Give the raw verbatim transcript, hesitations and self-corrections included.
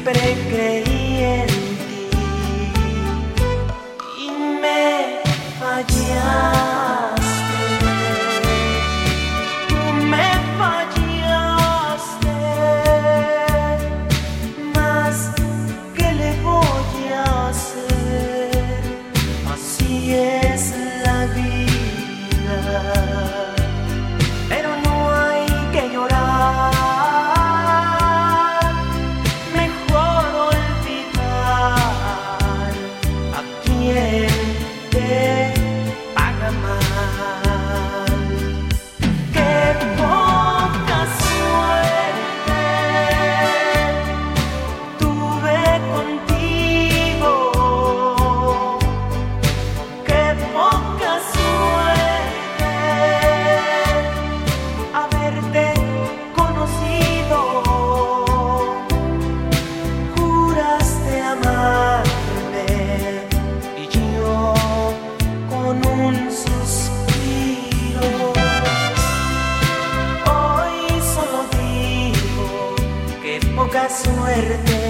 siempre creí en ti y me fallaste. Tú me fallaste, mas ¿qué le voy a hacer? Así es la vida, pero no hay que llorar. Te paga mal. Qué poca suerte tuve contigo. Qué poca suerte haberte conocido. Juraste amarme y yo con un suspiro hoy solo digo que poca suerte